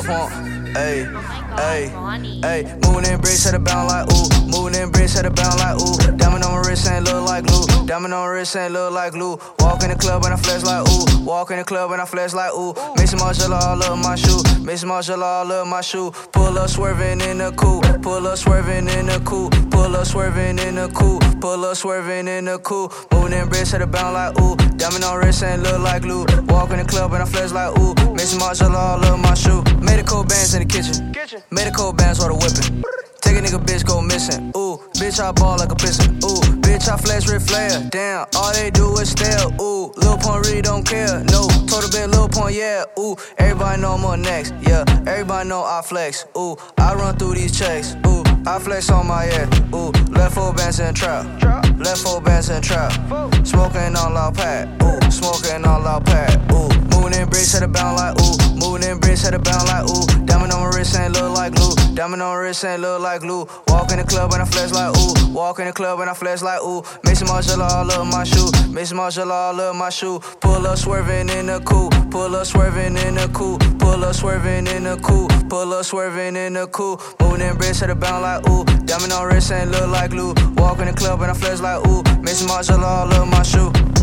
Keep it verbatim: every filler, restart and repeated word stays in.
pump. Ayy, ayy, ayy. Moving in bricks, had a bound like ooh. Moving in bricks, had a bound like ooh. Diamond on my wrist ain't look like glue. Diamond on my wrist ain't look like glue. Walk in the club and I flex like ooh. Walk in the club and I flex like ooh. Mix Margiela all up my shoe. Mix Margiela all up my shoe. Pull up swerving in the coupe. Pull up swerving in the coupe. Pull up swerving in the coupe. Pull up swerving in the coupe. Moving in bricks, had a bound like ooh. Diamond on wrist ain't look like glue. Walk in the club and I flex like ooh. Mix Margiela all up my shoe. Medical bands in the kitchen. Medical bands for the whipping. Take a nigga bitch go missing. Ooh, bitch I ball like a piston. Ooh, bitch I flex Ric Flair. Damn, all they do is stare. Ooh, Lil Pump really don't care. No, total bit Lil Pump, yeah. Ooh, everybody know I'm on next. Yeah, everybody know I flex. Ooh, I run through these checks. Ooh, I flex on my head. Ooh, left four bands in trap. Left four bands in trap. Smoking on loud pad. Ooh, smoking on loud pad. Ooh, moving in bricks, had a bound like ooh. Moving in bricks, had a bound like ooh. Diamond on my wrist ain't look like glue. Diamond on my wrist ain't look like glue. Walk in the club and I flex like ooh. Walk in the club and I flex like ooh. Mix Margiela all up my shoe. Mix Margiela all up my shoe. Pull up swerving in the coupe. Pull up swerving in the coupe. Pull up swerving in the coupe. Pull up swerving in the coupe. Moving in bricks, had a bound like ooh. Diamond on wrist ain't look like glue. Walk in the club and I flex like ooh. Mix Margiela all up my shoe.